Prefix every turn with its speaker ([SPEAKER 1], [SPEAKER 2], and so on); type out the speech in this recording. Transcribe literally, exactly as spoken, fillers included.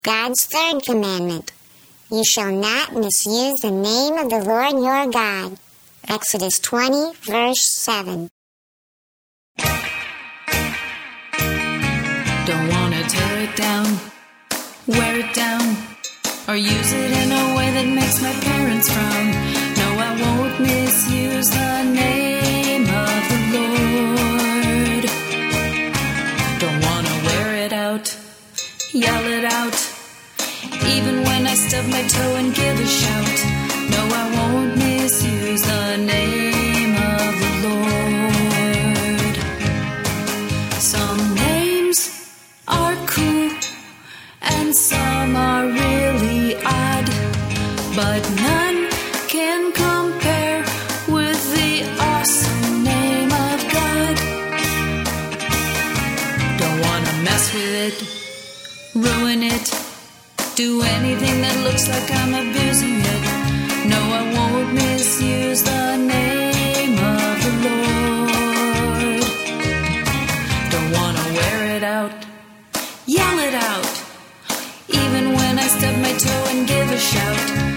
[SPEAKER 1] God's third commandment. You shall not misuse the name of the Lord your God. Exodus twenty, verse seven.
[SPEAKER 2] Don't want to tear it down, wear it down, or use it in a way that makes my parents frown. No, I won't misuse the name of the Lord. Don't want to wear it out, yell it out, even when I stub my toe and give a shout. No, I won't misuse the name of the Lord. Some names are cool and some are really odd, but none can compare with the awesome name of God. Don't want to mess with it, ruin it, do anything that looks like I'm abusing it. No, I won't misuse the name of the Lord. Don't want to wear it out, yell it out, even when I stub my toe and give a shout.